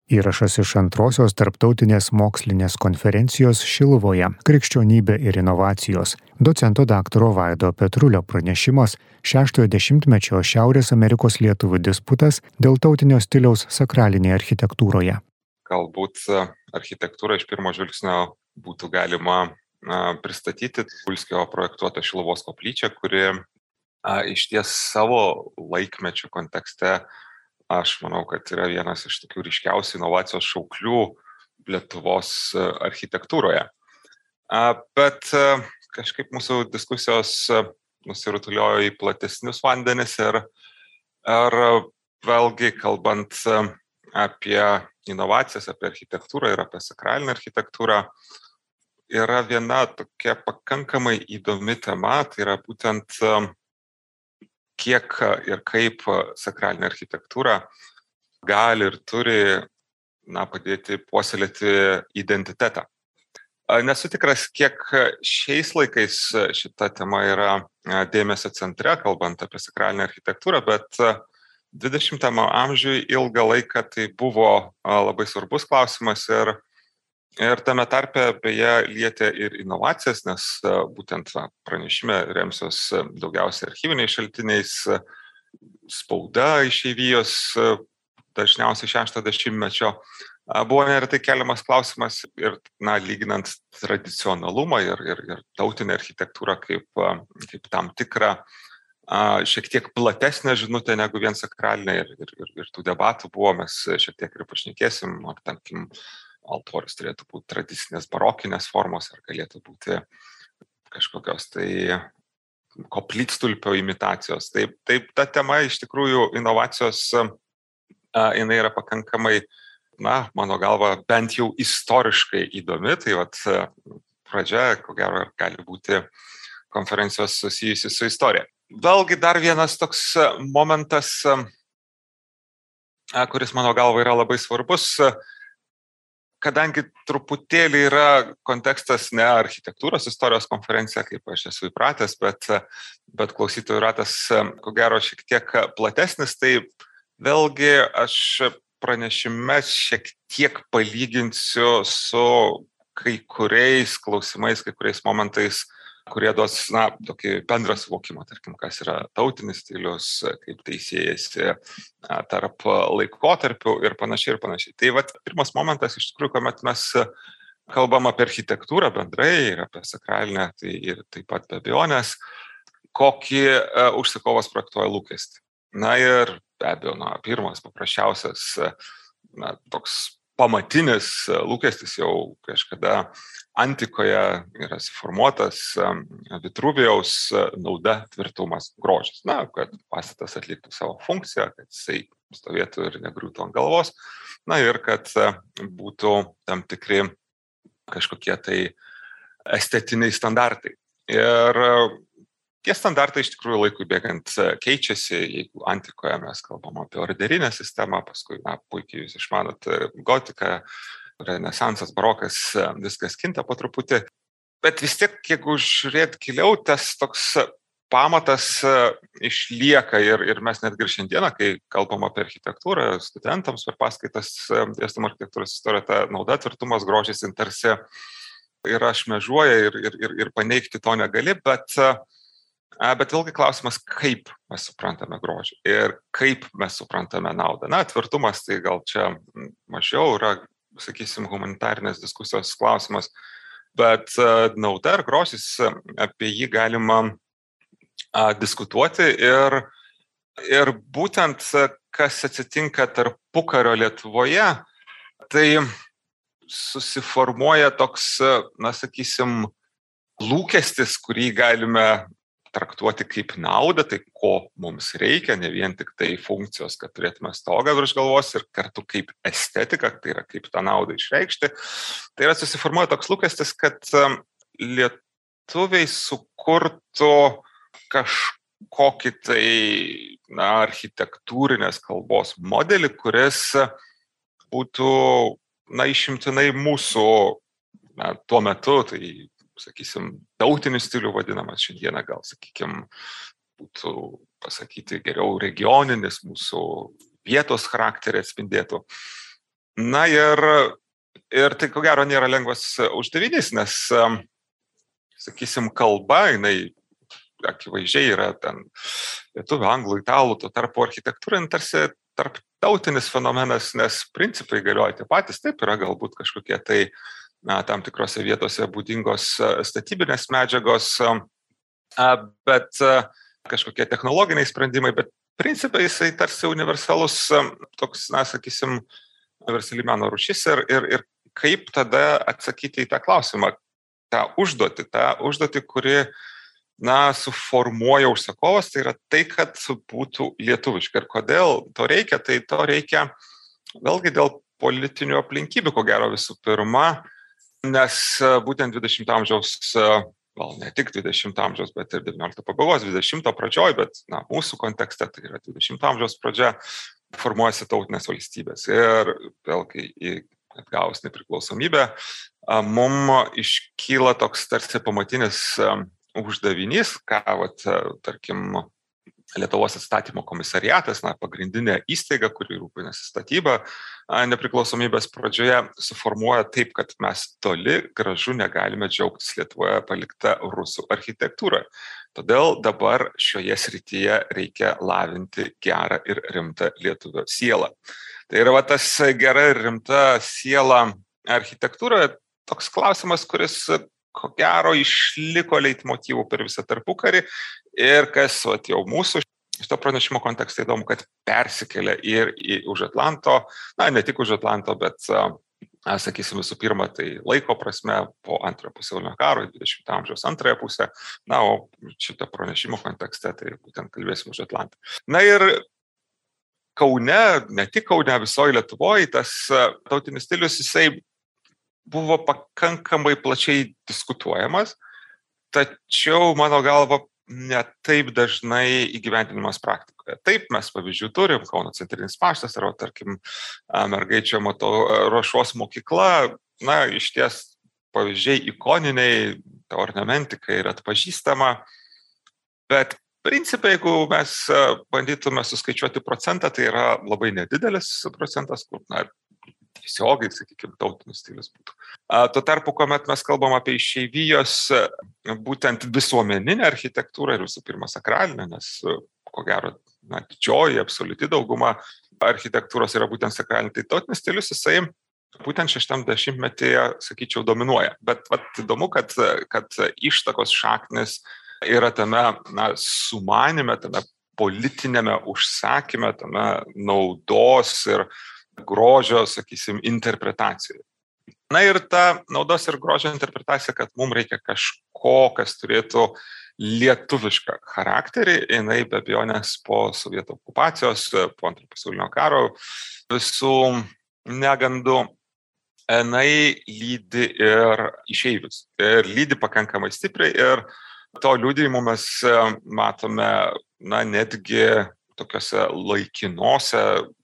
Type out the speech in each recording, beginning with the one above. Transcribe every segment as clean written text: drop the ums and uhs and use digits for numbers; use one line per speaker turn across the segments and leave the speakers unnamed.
Įrašas iš antrosios tarptautinės mokslinės konferencijos Šiluvoje Krikščionybė ir inovacijos. Docento daktaro Vaido Petrulio pranešimas 6-ojo dešimtmečio Šiaurės Amerikos lietuvių disputas dėl tautinio stiliaus sakralinėje architektūroje.
Galbūt architektūrą iš pirmo žvilgsnio būtų galima pristatyti Dulskio projektuotą Šiluvos koplyčią, kuri iš ties savo laikmečio kontekste, aš manau, kad yra vienas iš tokių ryškiausių inovacijos šauklių Lietuvos architektūroje. Bet kažkaip mūsų diskusijos nusirutuliojo į platesnius vandenis ir vėlgi kalbant apie inovacijas, apie architektūrą ir apie sakralinę architektūrą, yra viena tokia pakankamai įdomi tema, tai yra būtent kiek ir kaip sakralinė architektūra gali ir turi padėti puoselėti identitetą. Nesu tikras, kiek šiais laikais šita tema yra dėmesio centre, kalbant apie sakralinę architektūrą, bet 20-ame amžiuje ilgą laiką tai buvo labai svarbus klausimas ir tame tarpe beje lietė ir inovacijas, nes būtent pranešime remsiuos daugiausiai archyviniais šaltiniais, spauda išeivijos, dažniausiai 6-ojo dešimtmečio. Buvo neretai keliamas klausimas ir lyginant tradicionalumą ir tautinę architektūrą kaip tam tikrą šiek tiek platesnę žinutę negu vien sakralinė ir tų debatų buvo, mes šiek tiek ir pašnekėsim, ar tarkim altorius turėtų būti tradicinės barokinės formos, ar galėtų būti kažkokios tai koplytstulpio imitacijos. Taip ta tema iš tikrųjų inovacijos, jinai yra pakankamai, mano galva, bent jau istoriškai įdomi, tai pradžia, ko gero, gali būti konferencijos susijusi su istorija. Vėlgi dar vienas toks momentas, kuris mano galva yra labai svarbus, kadangi truputėlį yra kontekstas ne architektūros istorijos konferencija, kaip aš esu įpratęs, bet klausytojų ratas, ko gero, šiek tiek platesnis, tai vėlgi aš pranešime šiek tiek palyginsiu su kai kuriais klausimais, kai kuriais momentais, kurie duos tokį bendrą suvokimą, tarkim, kas yra tautinis stilius, kaip tai siejasi tarp laikotarpių ir panašiai. Tai pirmas momentas, iš tikrųjų, kuomet mes kalbam apie architektūrą bendrai ir apie sakralinę, tai ir taip pat be abejonės, kokį užsakovas projektuoja lūkestį. Ir be abejo, pirmas paprasčiausias, toks pamatinis lūkestis jau kažkada antikoje yra suformuotas Vitruvijaus nauda, tvirtumas, grožis. Kad pastatas atliktų savo funkciją, kad jisai stovėtų ir negriūtų ant galvos, ir kad būtų tam tikri kažkokie tai estetiniai standartai. Ir tie standartai iš tikrųjų laikui bėgant keičiasi, jeigu antikoje mes kalbam apie orderinę sistemą, paskui, puikiai jūs išmanot, gotiką, renesansas, barokas, viskas kinta po truputį. Bet vis tiek, jeigu žiūrėt giliau, tas toks pamatas išlieka ir mes netgi ir šiandieną, kai kalbam apie architektūrą, studentams per paskaitas dėstom architektūros istoriją, ta nauda, tvirtumas, grožis tarsi yra šmežuoja ir paneigti to negali, bet vėlgi klausimas, kaip mes suprantame grožį ir kaip mes suprantame naudą. Tvirtumas tai gal čia mažiau yra, sakysim, humanitarinės diskusijos klausimas, bet nauda ir grožis, apie jį galima diskutuoti ir būtent kas atsitinka tarpukario Lietuvoje, tai susiformuoja toks, sakysim, lūkestis, kurį galime traktuoti kaip naudą, tai ko mums reikia, ne vien tik tai funkcijos, kad turėtume stogą virš galvos ir kartu kaip estetika, tai yra kaip tą naudą išreikšti. Tai yra susiformuoja toks lūkestis, kad lietuviai sukurtų kažkokį tai architektūrinės kalbos modelį, kuris būtų išimtinai mūsų tuo metu, tai sakysim, tautiniu stiliu vadinamas, šiandieną gal, sakykim, būtų pasakyti geriau regioninis, mūsų vietos charakterį atspindėtų. Na ir tai ko gero nėra lengvas uždavinys, nes, sakysim, kalba, jinai akivaizdžiai yra ten lietuvių, anglų, italų, tuo tarpu architektūra tarsi tarptautinis fenomenas, nes principai galioja tie patys, taip yra galbūt kažkokie tai tam tikrose vietose būdingos statybinės medžiagos, bet kažkokie technologiniai sprendimai, bet principai jisai tarsi universalus, toks, sakysim, universali meno rūšis ir kaip tada atsakyti į tą klausimą, tą užduotį, kuri, suformuoja užsakovas, tai yra tai, kad būtų lietuviška. Ir kodėl to reikia? Tai to reikia vėlgi dėl politinių aplinkybių, ko gero visų pirma, nes būtent 20 amžiaus, gal ne tik 20 amžiaus, bet ir 19 pabaigos, 20 pradžioj, bet mūsų kontekste tai yra 20 amžiaus pradžia, formuojasi tautinės valstybės. Ir vėlgi, atgavus nepriklausomybę, mums iškyla toks tarsi pamatinis uždavinys, ką, tarkim, Lietuvos atstatymo komisariatas, pagrindinė įstaiga, kuri rūpinasi statyba nepriklausomybės pradžioje, suformuoja taip, kad mes toli gražu negalime džiaugtis Lietuvoje palikta rusų architektūra. Todėl dabar šioje srityje reikia lavinti gerą ir rimtą lietuvio sielą. Tai yra tas gera ir rimta siela architektūra, toks klausimas, kuris ko gero išliko leitmotyvų per visą tarpukarį ir kas jau mūsų šito pranešimo kontekste įdomu, kad persikėlė ir už Atlanto, ne tik už Atlanto, bet, sakysim, visų pirma, tai laiko prasme po antrojo pasaulinio karo, 20 amžiaus antrąją pusę, o šito pranešimo kontekste tai būtent kalbėsim už Atlantą. Ir Kaune, ne tik Kaune, visoje Lietuvoje, tas tautinis stilius, jisai buvo pakankamai plačiai diskutuojamas, tačiau, mano galva, ne taip dažnai įgyvendinimas praktikoje. Taip, mes pavyzdžių turim, Kauno centrinis paštas, arba, tarkim, mergaičio ruošos mokykla, iš ties pavyzdžiai ikoniniai, ta ornamentika yra atpažįstama, bet principai, jeigu mes bandytume suskaičiuoti procentą, tai yra labai nedidelis procentas, kur, tiesiogiai, sakykime, tautinis stilius būtų. Tuo tarpu, kuomet mes kalbam apie išeivijos būtent visuomeninę architektūrą ir visų pirma sakralinę, nes, ko gero, didžioji, absoliuti dauguma architektūros yra būtent sakralinė, tai tautinis stilius, jisai būtent 60-metyje, sakyčiau, dominuoja. Bet įdomu, kad ištakos šaknis yra tame sumanime, tame politinėme užsakyme, tame naudos ir grožio, sakysim, interpretacijoje. Ir ta naudos ir grožio interpretacija, kad mums reikia kažko, kas turėtų lietuvišką charakterį, jinai be abejonės po sovietų okupacijos, po antrojo pasaulinio karo visų negandų, jinai lydi ir išeivius. Ir lydi pakankamai stipriai ir to liudijimo mes matome, netgi tokiuose laikinose,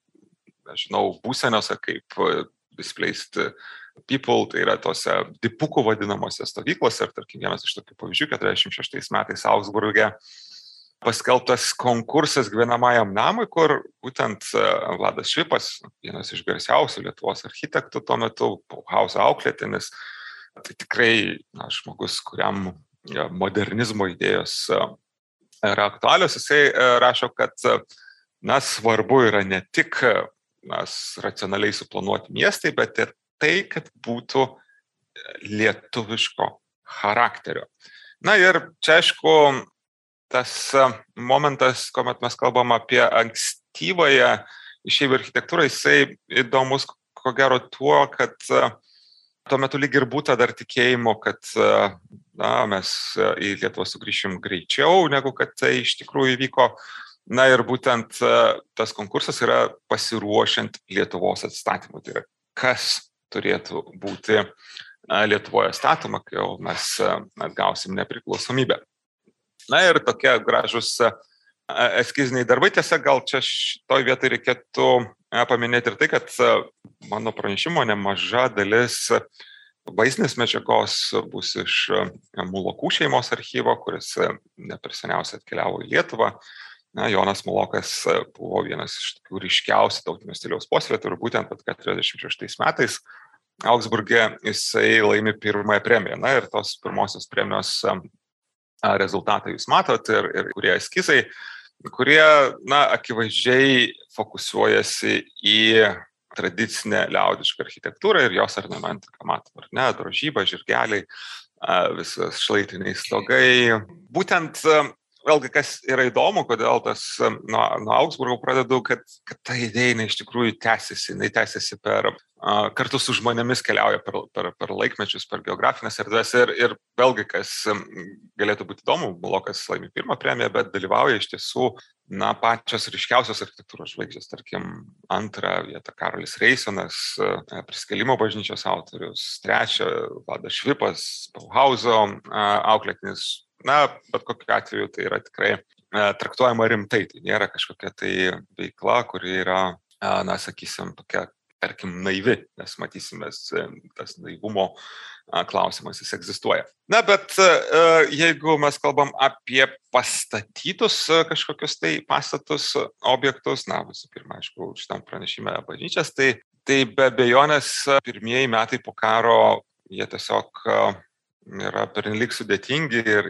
būsenose kaip displaced people, tai yra tose dipukų vadinamose stovyklose. Ir tarkim, vienas iš tokių pavyzdžių, 46 metais Augsburge paskelbtas konkursas gyvenamajam namui, kur būtent Vladas Švipas, vienas iš garsiausių Lietuvos architektų tuo metu, Bauhauso auklėtinis, tai tikrai žmogus, kuriam modernizmo idėjos yra aktualios, jisai rašo, kad svarbu yra ne tik racionaliai suplanuoti miestai, bet ir tai, kad būtų lietuviško charakterio. Ir čia, aišku, tas momentas, kuomet mes kalbam apie ankstyvąją išeivių architektūrą, jisai įdomus, ko gero, tuo, kad tuo metu lyg ir būta dar tikėjimo, kad mes į Lietuvą sugrįšim greičiau, negu kad tai iš tikrųjų įvyko. Ir būtent tas konkursas yra pasiruošiant Lietuvos atstatymui. Tai yra, kas turėtų būti Lietuvoje statoma, kai jau mes atgausim nepriklausomybę. Ir tokie gražus eskiziniai darbai. Tiesa, gal čia šitoj vietoj reikėtų paminėti ir tai, kad mano pranešimo nemaža dalis vaizdinės medžiagos bus iš Mulokų šeimos archyvo, kuris ne per seniausiai atkeliavo į Lietuvą. Jonas Mulokas buvo vienas iš tokių ryškiausių tautinio stiliaus puoselėtojų ir būtent 46 metais Augsburge jisai laimi pirmąją premiją. Ir tos pirmosios premijos rezultatai jūs matot ir kurie eskizai, kurie, akivaizdžiai fokusuojasi į tradicinę liaudišką architektūrą ir jos ornamentiką, matom, ar ne, drožyba, žirgeliai, visas šlaitiniai stogai. Būtent, vėlgi, kas yra įdomu, kodėl tas nuo Augsburgo pradedu, kad ta idėja iš tikrųjų tęsiasi kartu su žmonėmis keliauja per laikmečius, per geografinės erdves ir vėlgi, kas galėtų būti įdomu, Mulokas laimi pirmą premiją, bet dalyvauja iš tiesų pačios ryškiausios architektūros žvaigždės, tarkim, antrą vietą Karolis Reisonas, Prisikėlimo bažnyčios autorius, trečią Vladas Švipas, Bauhauso auklėtinis. Bet kokiu atveju tai yra tikrai traktuojama rimtai, tai nėra kažkokia tai veikla, kuri yra, sakysim, tokia, tarkim, naivi, nes matysime, tas naivumo klausimas, jis egzistuoja. Bet jeigu mes kalbam apie pastatytus kažkokius tai pastatus, objektus, visų pirma, aišku, šitam pranešime bažnyčias, tai be abejonės pirmieji metai po karo jie tiesiog yra pernelyg sudėtingi ir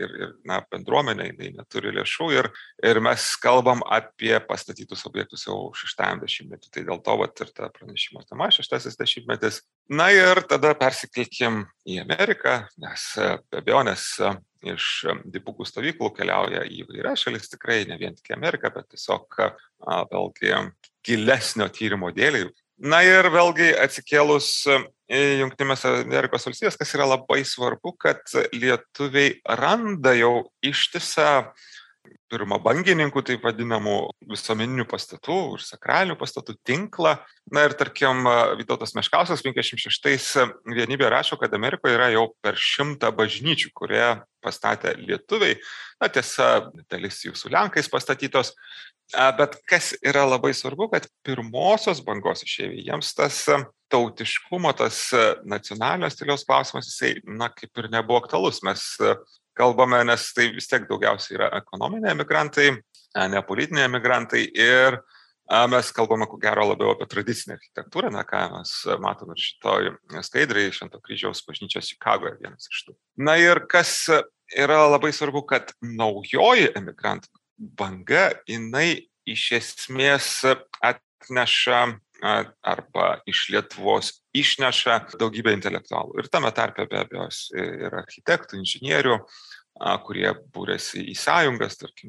bendruomenė neturi lėšų ir mes kalbam apie pastatytus objektus jau 6-ame dešimtmetį. Tai dėl to ir ta pranešimo tema 6-asis dešimtmetis. Ir tada persikelkim į Ameriką, nes be abejonės iš dipukų stovyklų keliauja į įvairias šalis, tikrai ne vien tik Ameriką, bet tiesiog vėlgi gilesnio tyrimo dėlei. Ir vėlgi atsikėlus į Jungtinės Amerikos valstijas, kas yra labai svarbu, kad lietuviai randa jau ištisą pirmabangininkų, taip vadinamų visuomeninių pastatų ir sakralinių pastatų tinklą. Ir tarkim, Vytautas Meškauskas 56 vienybė rašo, kad Amerikoje yra jau per 100 bažnyčių, kurie pastatė lietuviai. Tiesa, dalis jų su lenkais pastatytos. Bet kas yra labai svarbu, kad pirmosios bangos išeiviai, jiems tas tautiškumo, tas nacionalinio stiliaus klausimas, jisai, kaip ir nebuvo aktualus. Mes kalbame, nes tai vis tiek daugiausiai yra ekonominiai emigrantai, ne politiniai emigrantai ir mes kalbame, ko gero, labiau apie tradicinę architektūrą, ką mes matome ir šitoj skaidrai, Švento kryžiaus bažnyčios Čikagoje vienas iš tų. Ir kas yra labai svarbu, kad naujoji emigrantų banga, jinai iš esmės atneša arba iš Lietuvos išneša daugybę intelektualų. Ir tame tarpe be abejo ir architektų, inžinierių, kurie būrėsi į sąjungas, tarkim,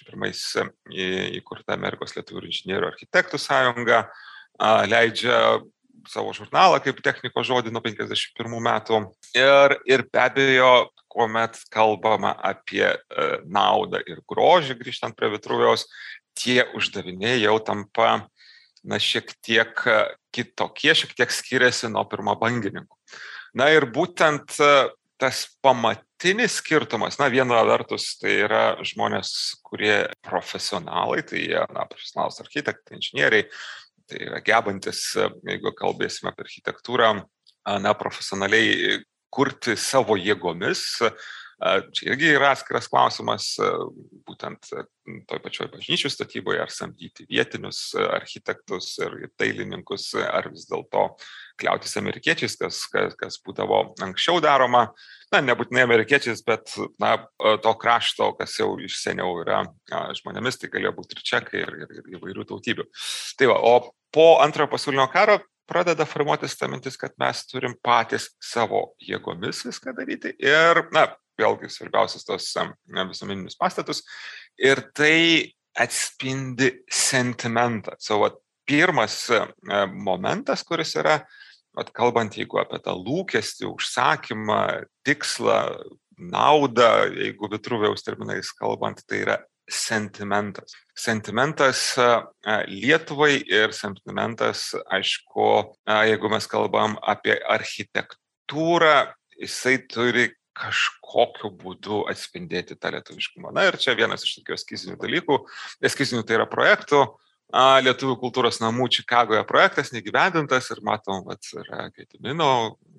51 įkurta Amerikos lietuvių ir inžinierių architektų sąjunga, leidžia savo žurnalą kaip technikos žodį nuo 51 metų. Ir be abejo, kuomet kalbama apie naudą ir grožį, grįžtant prie Vitruvijaus, tie uždaviniai jau tampa šiek tiek kitokie, šiek tiek skiriasi nuo pirmabangininkų. Ir būtent tas pamatinis skirtumas, viena vertus tai yra žmonės, kurie profesionalai, tai jie profesionalūs architektai, inžinieriai, tai yra gebantis, jeigu kalbėsime apie architektūrą, profesionaliai kurti savo jėgomis. Čia irgi yra atskiras klausimas, būtent toj pačioj bažnyčių statyboje, ar samdyti vietinius architektus ir dailininkus, ar vis dėlto kliautis amerikiečiais, kas būdavo anksčiau daroma. Nebūtinai amerikiečiais, bet to krašto, kas jau iš seniau yra žmonėmis, tai galėjo būti ir čekai, ir įvairių tautybių. Tai o po Antrojo pasaulinio karo pradeda formuotis ta mintis, kad mes turim patys savo jėgomis viską daryti ir, vėlgi, svarbiausias tos visuomeninius pastatus. Ir tai atspindi sentimentą. Pirmas momentas, kuris yra, kalbant, jeigu apie tą lūkestį, užsakymą, tikslą, naudą, jeigu Vitruvijaus terminais kalbant, tai yra sentimentas. Sentimentas Lietuvai ir sentimentas, aišku, jeigu mes kalbam apie architektūrą, jisai turi kažkokiu būdu atspindėti tą lietuviškumą. Ir čia vienas iš tokių eskizinių dalykų. Eskizinių tai yra projektų. Lietuvių kultūros namų Čikagoje projektas negyvendintas ir matom, yra Gedimino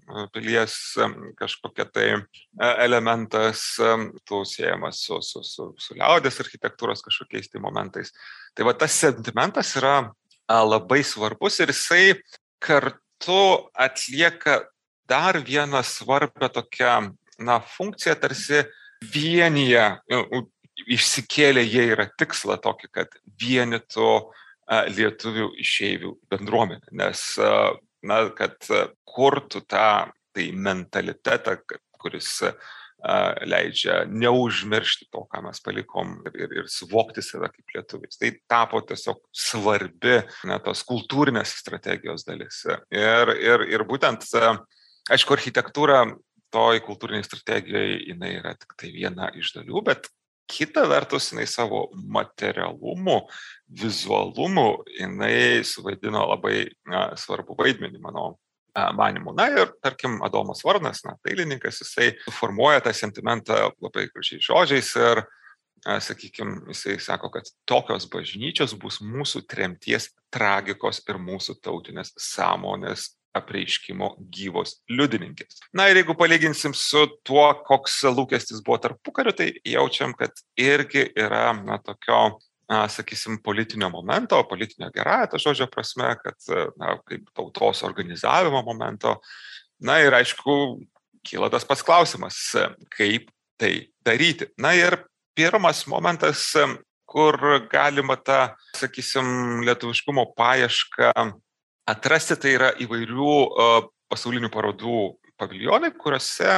pilies kažkokia tai elementas, tu siejamas su liaudės architektūros kažkokiais tai momentais. Tai va tas sentimentas yra labai svarbus ir jisai kartu atlieka dar vieną svarbę tokią funkciją, tarsi vienyje, išsikėlė jie yra tikslą tokį, kad vienytų lietuvių išeivių bendruomenę, nes kad kurtų tą mentalitetą, kuris leidžia neužmiršti to, ką mes palikom ir suvokti save kaip lietuviais. Tai tapo tiesiog svarbi tos kultūrinės strategijos dalis. Ir būtent, aišku, architektūra toj kultūriniai strategijai jinai yra tik tai viena iš dalių, bet kita vertus jinai savo materialumu, vizualumu jinai suvaidino labai svarbu vaidmenį, mano manimu. Ir tarkim, Adomas Varnas, dailininkas, jisai suformuoja tą sentimentą labai gražiais žodžiais ir, sakykime, jisai sako, kad tokios bažnyčios bus mūsų tremties tragikos ir mūsų tautinės sąmonės apreiškimo gyvos liudininkės. Ir jeigu palyginsim su tuo, koks lūkestis buvo tarpukariu, tai jaučiam, kad irgi yra tokio, sakysim, politinio momento, politinio gerąją tą žodžio prasme, kad kaip tautos organizavimo momento. Ir aišku, kyla tas pats klausimas, kaip tai daryti. Ir pirmas momentas, kur galima tą, sakysim, lietuviškumo paiešką atrasti, tai yra įvairių pasaulinių parodų paviljonai, kuriuose,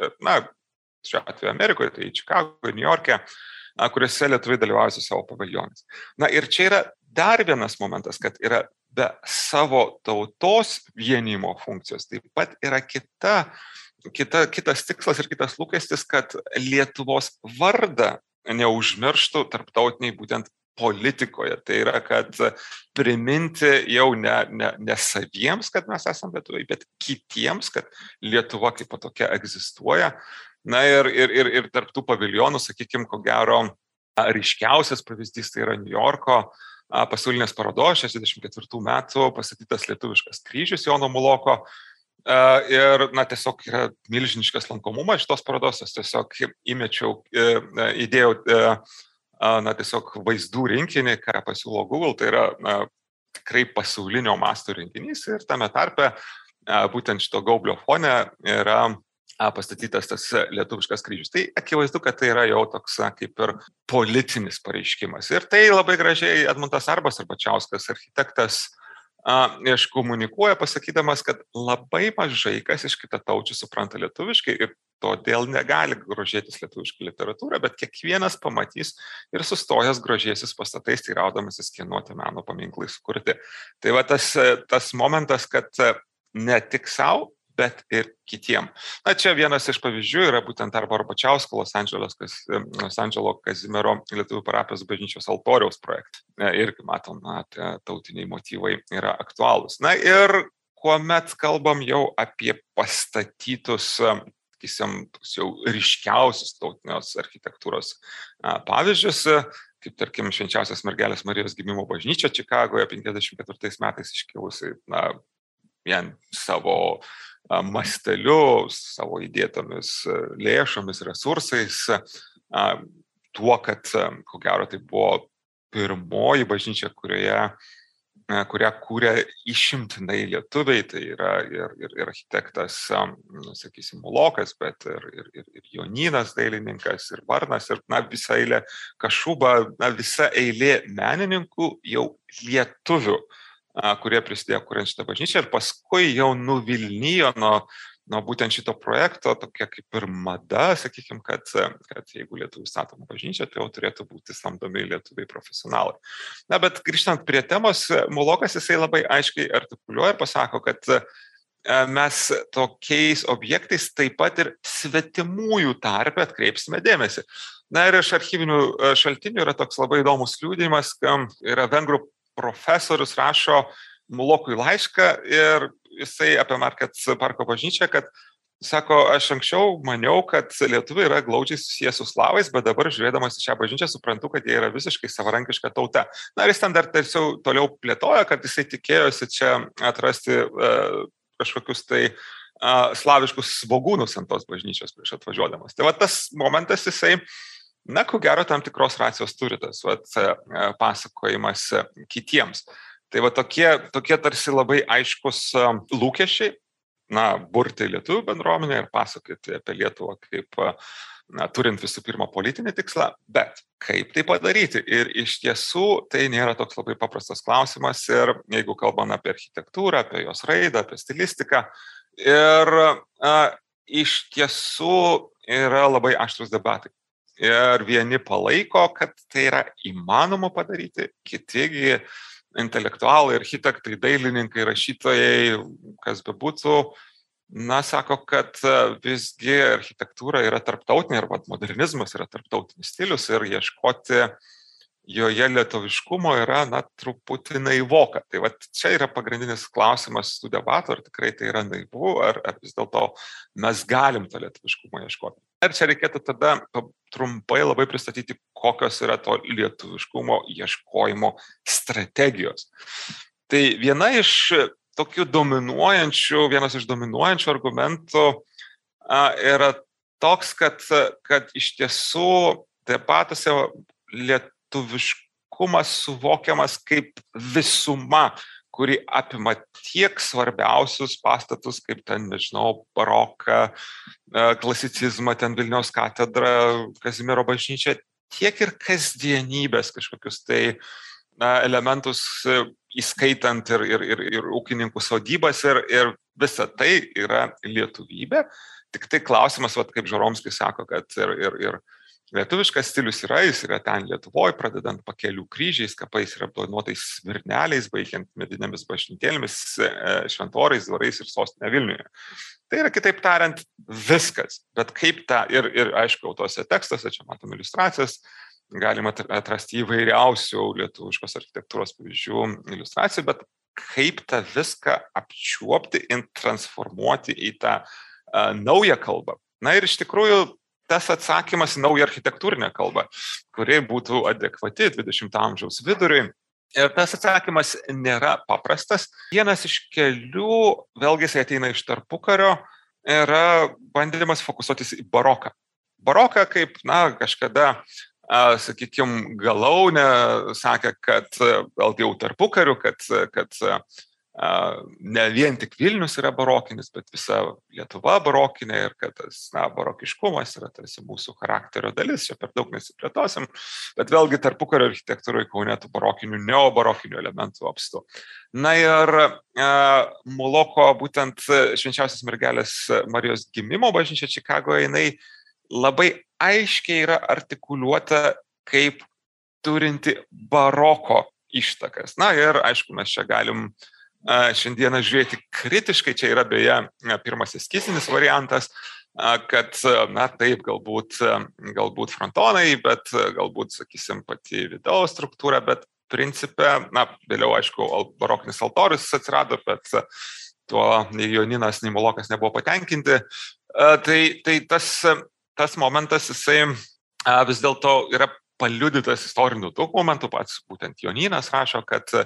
šiuo atveju Amerikoje, tai Čikagoje, Niujorke, kuriuose lietuviai dalyvauja su savo paviljonais. Ir čia yra dar vienas momentas, kad yra be savo tautos vienimo funkcijos, taip pat yra kitas tikslas ir kitas lūkestis, kad Lietuvos vardą neužmirštų tarptautiniai būtent politikoje. Tai yra, kad priminti jau ne saviems, kad mes esame lietuviai, bet kitiems, kad Lietuva kaip tokia egzistuoja. Ir tarp tų paviljonų, sakykime, ko gero, ryškiausias pavyzdys tai yra Niujorko pasaulinės parodos 64 metų pastatytas lietuviškas kryžius Jono Muloko. Ir tiesiog yra milžiniškas lankomumas šitos parodos. Aš tiesiog įdėjau tiesiog vaizdų rinkinį, ką pasiūlo Google, tai yra tikrai pasaulinio masto rinkinys ir tame tarpe būtent šito gaublio fone yra pastatytas tas lietuviškas kryžius. Tai akivaizdu, kad tai yra jau toks kaip ir politinis pareiškimas. Ir tai labai gražiai Edmundas Arbas Arbačiauskas, architektas, iškomunikuoja, pasakydamas, kad labai mažai kas iš kitataučių supranta lietuviškai ir todėl negali grožėtis lietuvišką literatūrą, bet kiekvienas pamatys ir sustojęs grožėsis pastatais, teiraudamasis, kieno tie meno paminklai sukurti. Tai va tas momentas, kad ne tik savo, bet ir kitiem. Čia vienas iš pavyzdžių yra būtent Arbačiausko Los Andželo Kazimiero lietuvių parapijos bažnyčios altoriaus projektas. Irgi matom, tautiniai motyvai yra aktualūs. Ir kuomet kalbam jau apie pastatytus, jau ryškiausius tautinės architektūros pavyzdžius, kaip tarkim Švenčiausios Mergelės Marijos gimimo bažnyčia Čikagoje 54 metais iškilusi vien savo masteliu, savo įdėtomis lėšomis, resursais, tuo, kad, ko gero, tai buvo pirmoji bažnyčia, kurią kūrė išimtinai lietuviai, tai yra ir architektas, sakysim, Mulokas, bet ir Jonynas dailininkas, ir Varnas, ir visa eilė Kašuba, visa eilė menininkų jau lietuvių, kurie prisidėjo kuriant šitą bažnyčią ir paskui jau nuvilnijo nuo būtent šito projekto, tokia kaip ir mada, sakykime, kad jeigu lietuvių statoma bažnyčia, tai jau turėtų būti samdomi lietuviai profesionalai. Bet grįžtant prie temos, Mulokas jisai labai aiškiai artikuliuoja ir pasako, kad mes tokiais objektais taip pat ir svetimųjų tarpe atkreipsime dėmesį. Ir iš archyvinių šaltinių yra toks labai įdomus liudijimas, yra vengrų profesorius rašo Mulokui laišką ir jisai apie Market parko bažnyčią, kad sako, aš anksčiau maniau, kad lietuviai yra glaudžiai susiję su slavais, bet dabar žiūrėdamas į šią bažnyčią suprantu, kad jie yra visiškai savarankiška tauta. Ir jis ten dar toliau plėtoja, kad jisai tikėjosi čia atrasti kažkokius tai slaviškus svogūnus ant tos bažnyčios prieš atvažiuodamas. Tai va tas momentas jisai, na, ko gero tam tikros racijos turi tas pasakojimas kitiems. Tai va tokie tarsi labai aiškus lūkesčiai, na, burti lietuvių bendruomenę ir pasakoti apie Lietuvą kaip, na, turint visų pirma politinį tikslą, bet kaip tai padaryti? Ir iš tiesų tai nėra toks labai paprastas klausimas ir jeigu kalbame apie architektūrą, apie jos raidą, apie stilistiką, ir iš tiesų yra labai aštrus debatai. Ir vieni palaiko, kad tai yra įmanoma padaryti, kitigi intelektualai, architektai, dailininkai, rašytojai, kas bebūtų, na, sako, kad visgi architektūra yra tarptautinė arba modernizmas yra tarptautinis stilius ir ieškoti joje lietuviškumo yra, na, truputį naivoka. Tai va čia yra pagrindinis klausimas tų debatų, ar tikrai tai yra naivu, ar vis dėlto mes galim to lietuviškumo ieškoti. Ir čia reikėtų tada trumpai labai pristatyti, kokios yra to lietuviškumo ieškojimo strategijos. Tai vienas iš dominuojančių argumentų yra toks, kad iš tiesų debatuose lietuviškumas suvokiamas kaip visuma, kuri apima tiek svarbiausius pastatus, kaip ten, nežinau, baroką, klasicizmą, ten Vilniaus katedrą, Kazimiero bažnyčią, tiek ir kasdienybės kažkokius tai elementus, įskaitant ir ūkininkų sodybas, ir visa tai yra lietuvybė. Tik tai klausimas, kaip Žoromskis sako, kad ir lietuviškas stilius jis yra ten Lietuvoje, pradedant Pakelių kryžiais, kapais ir apdainuotais svirneliais, baigiant medinėmis bažnytėlėmis, šventoriais, dvarais ir sostinė Vilniuje. Tai yra, kitaip tariant, viskas. Bet kaip tą, ir aišku, tuose tekstuose, čia matom iliustracijas, galima atrasti įvairiausių lietuviškos architektūros pavyzdžių iliustracijų, bet kaip tą viską apčiuopti ir transformuoti į tą naują kalbą. Na ir iš tikrųjų, tas atsakymas į naują architektūrinę kalbą, kuri būtų adekvati 20 amžiaus viduriui. Ir tas atsakymas nėra paprastas. Vienas iš kelių, vėlgi jis ateina iš tarpukario, yra bandymas fokusuotis į baroką. Baroką kaip, na, kažkada, sakykime, Galaunė sakė, kad vėlgi jau tarpukariu, kad ne vien tik Vilnius yra barokinis, bet visa Lietuva barokinė ir kad tas, na, barokiškumas yra tarsi mūsų charakterio dalis, čia per daug nesiplėtosim, bet vėlgi tarpukario architektūroje Kaune tų barokinių, neobarokinių elementų apstu. Na ir Muloko, būtent Švenčiausios mergelės Marijos gimimo bažnyčia Čikagoje, jinai labai aiškiai yra artikuliuota kaip turinti baroko ištakas. Na ir aišku, mes čia galim šiandieną žiūrėti kritiškai, čia yra beje pirmas eskizinis variantas, kad, na taip, galbūt frontonai, bet galbūt, sakysim, pati vidaus struktūra, bet principe, na, vėliau, aišku, barokinis altorius atsirado, bet tuo nei Joninas, nei Mulokas nebuvo patenkinti. Tai tas momentas, jisai vis dėlto yra paliudytas istorinių dokumentų, pats būtent Jonynas rašo,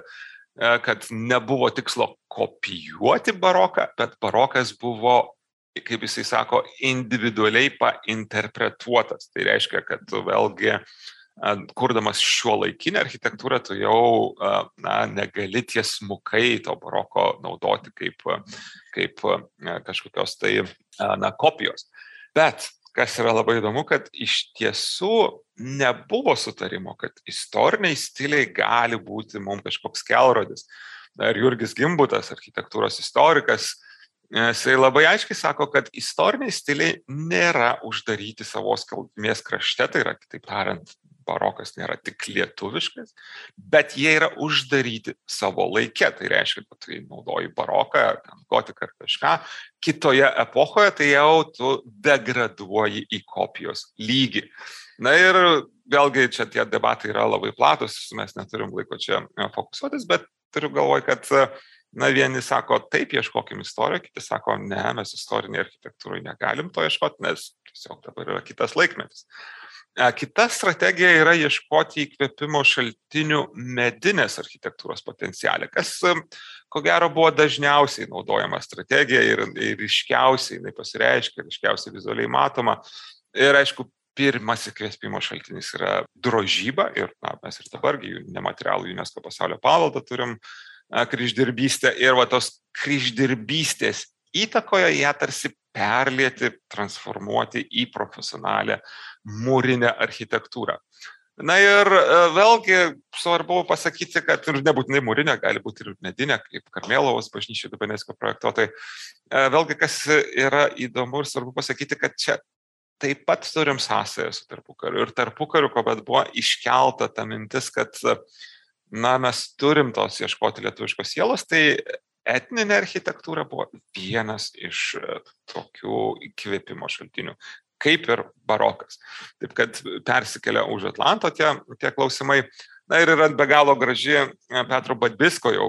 kad nebuvo tikslo kopijuoti baroką, bet barokas buvo, kaip jisai sako, individualiai painterpretuotas. Tai reiškia, kad vėlgi, kurdamas šiuolaikinę architektūrą, tu jau negali tiesmukai to baroko naudoti kaip kažkokios tai kopijos. Bet kas yra labai įdomu, kad iš tiesų nebuvo sutarimo, kad istoriniai stiliai gali būti mums kažkoks kelrodis. Ir Jurgis Gimbutas, architektūros istorikas, jisai labai aiškiai sako, kad istoriniai stiliai nėra uždaryti savos kilmės krašte, tai yra, kitaip tariant, barokas nėra tik lietuviškas, bet jie yra uždaryti savo laike. Tai reiškia, kad tu naudoji baroką, gotiką ar kažką. Kitoje epochoje tai jau tu degraduoji į kopijos lygį. Na ir vėlgi čia tie debatai yra labai platus, mes neturim laiko čia fokusuotis, bet turiu galvoj, kad vieni sako, taip, ieškokim istoriją, kiti sako, ne, mes istorinėje architektūroje negalim to ieškoti, nes tiesiog dabar yra kitas laikmetis. Kita strategija yra ieškoti įkvėpimo šaltinių medinės architektūros potencialę, kas, ko gero, buvo dažniausiai naudojama strategija ir ryškiausiai jinai pasireiškia, ryškiausiai vizualiai matoma. Ir aišku, pirmas įkvėpimo šaltinis yra drožyba ir mes ir dabargi nematerialų UNESCO pasaulio paveldą turim kryždirbystę ir tos kryždirbystės įtakoje ją tarsi perlieti, transformuoti į profesionalią mūrinę architektūrą. Na ir vėlgi svarbu pasakyti, kad ir nebūtinai mūrinė, gali būti ir medinė, kaip Karmėlavos bažnyčia Dubenėckio projektuotojai. Vėlgi, kas yra įdomu ir svarbu pasakyti, kad čia taip pat turim sąsąją su tarpukariu. Ir tarpukariu, kuomet buvo iškelta ta mintis, kad mes turim tos ieškoti lietuviškos sielos, tai etninė architektūra buvo vienas iš tokių įkvėpimo šaltinių, kaip ir barokas. Taip kad persikelia už Atlanto tie klausimai. Na ir yra be galo graži Petro Badbisko jau,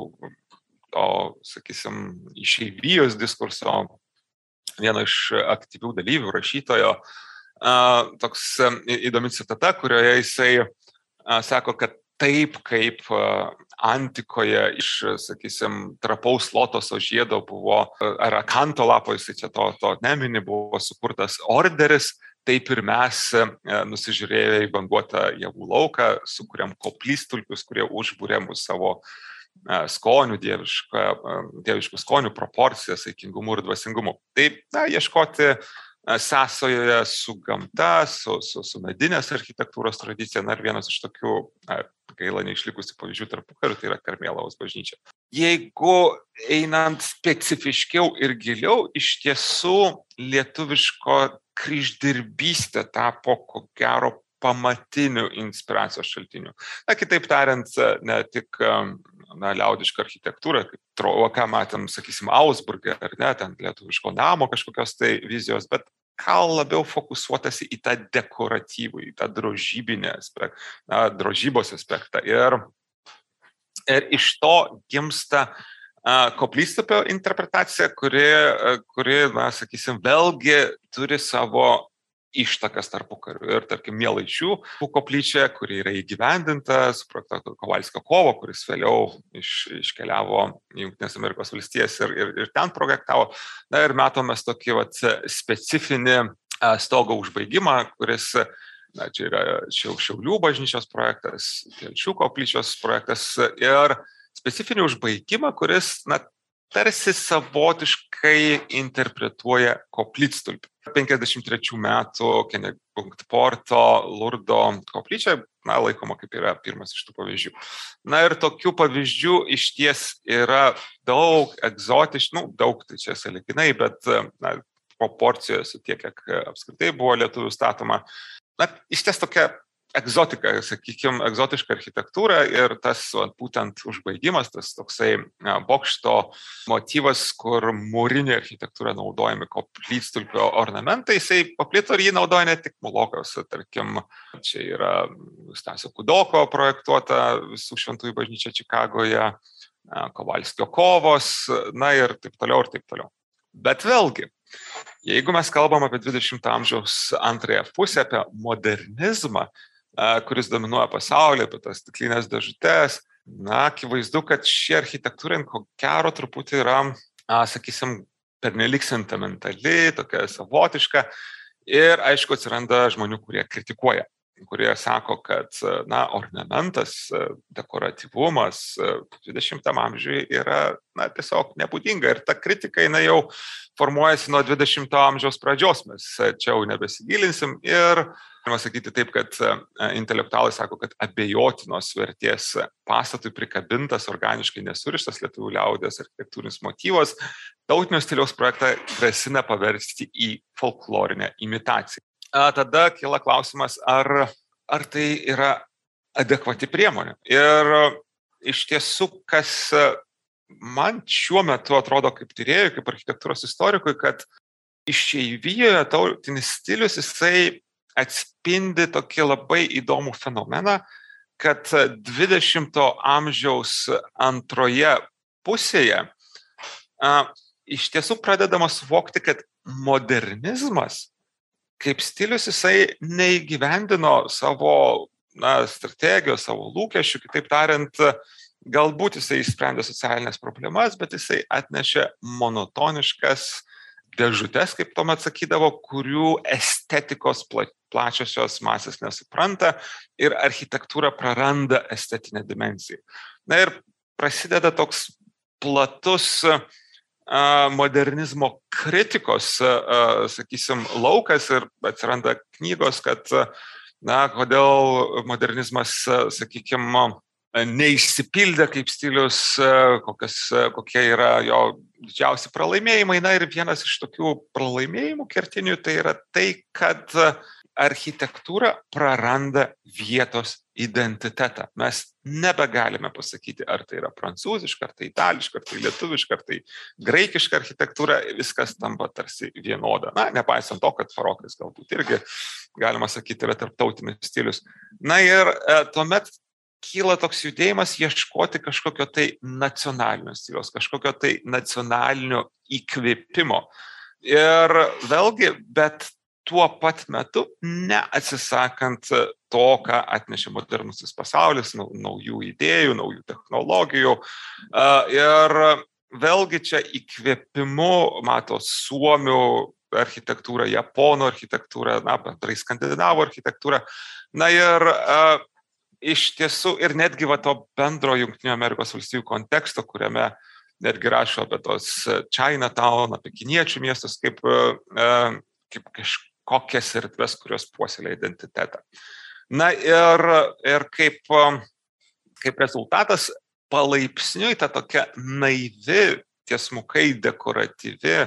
sakysim, išeivijos diskurso vieno iš aktyvių dalyvių, rašytojo, toks įdomi citata, kurioje jisai sako, kad taip kaip antikoje iš, sakysim, trapaus lotoso žiedo buvo, ar akanto lapo, jisai čia to nemini, buvo sukurtas orderis, taip ir mes nusižiūrėję į banguotą javų lauką, sukuriam koplytstulpius, kurie užbūrė mus savo skonių, dieviškų skonių proporciją, saikingumu ir dvasingumu. Taip, ieškoti sąsojoje su gamta, su medinės architektūros tradicija. Ir vienas iš tokių, gaila neišlikusių pavyzdžių tarpukariu, tai yra Karmėlavos bažnyčia. Jeigu einant specifiškiau ir giliau, iš tiesų lietuviško kryždirbystė tapo ko gero pamatinių inspiracijos šaltinių. Kitaip tariant, ne tik liaudiška architektūra, ką matėm, sakysim, Augsburge, ar ne, ten lietuviško namo kažkokios tai vizijos, bet gal labiau fokusuotasi į tą dekoratyvų, į tą drožybinį aspektą, drožybos aspektą. Ir iš to gimsta koplytstulpio interpretacija, kuri, sakysim, vėlgi turi savo ištakas tarpukariu. Ir, tarkim, Mielaičių koplyčia, kuri yra įgyvendinta, suprojektuota Kovalskio kovo, kuris vėliau iškeliavo į Jungtines Amerikos valstijas ir ten projektavo. Na ir matome tokį specifinį stogo užbaigimą, kuris, čia yra Šiaulių bažnyčios projektas, Telšių koplyčios projektas ir specifinį užbaigimą, kuris, tarsi savotiškai interpretuoja koplytstulpį. 53 metų Kennebunkporto Lurdo koplyčia, laikoma kaip yra pirmas iš tų pavyzdžių. Na ir tokių pavyzdžių iš ties yra daug egzotiškų, daug tai čia sąlyginai, bet proporcijose tiek, kiek apskritai buvo lietuvių statoma. Iš ties tokia egzotika, sakykime, egzotiška architektūra ir tas būtent užbaigimas, tas toksai bokšto motyvas, kur mūrinė architektūra naudojami koplytstulpio ornamentai, jisai paplito ir jį naudoja ne tik Mulokas, tarkim, čia yra Stasio Kudoko projektuota Visų šventųjų bažnyčia Čikagoje, Kovalskio kovos, ir taip toliau ir taip toliau. Bet vėlgi, jeigu mes kalbam apie 20 amžiaus antrąją pusę, apie modernizmą, kuris dominuoja pasaulyje, apie tas stiklinės dėžutes, akivaizdu, kad ši architektūra ko gero truputį yra, sakysim, pernelyg sentimentali, tokia savotiška ir, aišku, atsiranda žmonių, kurie kritikuoja, kurie sako, kad, ornamentas, dekoratyvumas 20 amžiuje yra, tiesiog nebūdinga ir ta kritika, jinai jau formuojasi nuo 20 amžiaus pradžios, mes čia jau nebesigilinsim ir galima sakyti taip, kad intelektualai sako, kad abejotinos vertės pastatui prikabintas organiškai nesurištas lietuvių liaudies architektūrinis motyvas tautinio stiliaus projektą grasina paversti į folklorinę imitaciją. Tada kyla klausimas, ar tai yra adekvati priemonė. Ir iš tiesų, kas man šiuo metu atrodo kaip tyrėjui, kaip architektūros istorikui, kad išeivijoje tautinis stilius, jisai atspindi tokį labai įdomų fenomeną, kad 20 amžiaus antroje pusėje iš tiesų pradedama suvokti, kad modernizmas kaip stilius jisai neįgyvendino savo strategijos, savo lūkesčių, kitaip tariant, galbūt jisai išsprendė socialinės problemas, bet jisai atnešė monotoniškas dėžutes, kaip tuomet sakydavo, kurių estetikos plačiosios masės nesupranta ir architektūra praranda estetinę dimensiją. Na ir prasideda toks platus modernizmo kritikos, sakysim, laukas ir atsiranda knygos, kad kodėl modernizmas, sakykim, neišsipildė kaip stilius, kokie yra jo didžiausi pralaimėjimai. Na ir vienas iš tokių pralaimėjimų kertinių tai yra tai, kad architektūra praranda vietos identitetą. Mes nebegalime pasakyti, ar tai yra prancūziška, ar tai itališka, ar tai lietuviška, ar tai graikiška architektūra, viskas tampa tarsi vienoda. Na, nepaisant to, kad barokas galbūt irgi, galima sakyti, yra tarptautinis stilius. Na ir tuomet kyla toks judėjimas ieškoti kažkokio tai nacionalinio stiliaus, kažkokio tai nacionalinio įkvėpimo. Ir vėlgi, bet tuo pat metu neatsisakant to, ką atnešė modernusis pasaulis, naujų idėjų, naujų technologijų. Ir vėlgi čia įkvėpimu mato suomių architektūrą, japonų architektūrą, bendrai skandinavų architektūrą. Na ir iš tiesų ir netgi to bendro Jungtinių Amerikos valstijų konteksto, kuriame netgi rašo apie tos Chinatown, apie kiniečių miestus, kaip kokias erdves, kurios puoselėja identitetą. Na ir kaip rezultatas palaipsniui ta tokia naivi, tiesmukai dekoratyvi,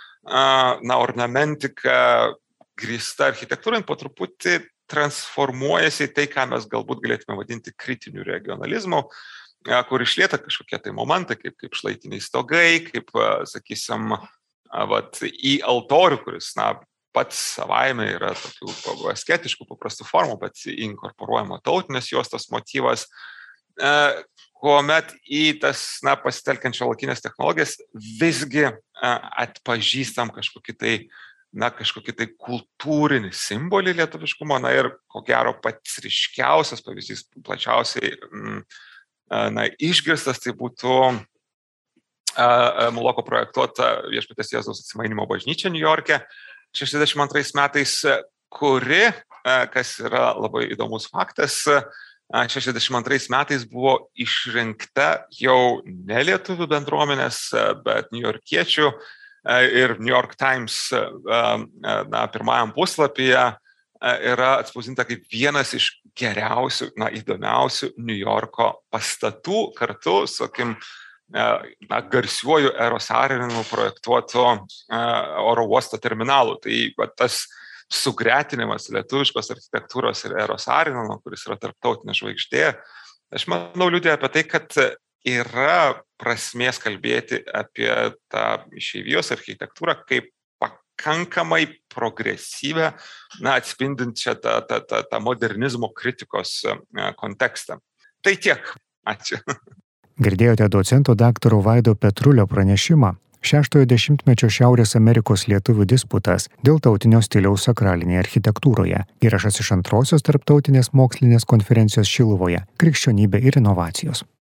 ornamentika grįsta architektūra po truputį transformuojasi į tai, ką mes galbūt galėtume vadinti kritiniu regionalizmu, kur išlieka kažkokie tai momentai, kaip šlaitiniai stogai, kaip, sakysim, į altorių, kuris, pats savaime yra tokių asketiškų, paprastų formų, bet inkorporuojama tautinės juostos motyvas, kuomet į tas, pasitelkiant šiuolaikinės technologijas visgi atpažįstam kažkokį tai kultūrinį simbolį lietuviškumo, ir ko gero pats ryškiausias pavyzdys, plačiausiai išgirstas, tai būtų Muloko projektuota Viešpaties Jėzaus Atsimainymo bažnyčia Niujorke 62 metais, kuri, kas yra labai įdomus faktas, 62 metais buvo išrinkta jau ne lietuvių bendruomenės, bet niujorkiečių ir New York Times pirmajam puslapyje yra atspausdinta kaip vienas iš geriausių, įdomiausių Niujorko pastatų kartu su garsiuoju Eros Arinu projektuotu oro uosto terminalu. Tai tas sugretinimas lietuviškos architektūros ir Eros Arino, kuris yra tarptautinė žvaigždė, aš manau liudija apie tai, kad yra prasmės kalbėti apie tą išeivijos architektūrą kaip pakankamai progresyvę, atspindinčią tą modernizmo kritikos kontekstą. Tai tiek. Ačiū.
Girdėjote docento daktaro Vaido Petrulio pranešimą 6-ojo dešimtmečio Šiaurės Amerikos lietuvių disputas dėl tautinio stiliaus sakralinėje architektūroje. Įrašas iš 2-osios tarptautinės mokslinės konferencijos Šiluvoje – Krikščionybė ir inovacijos.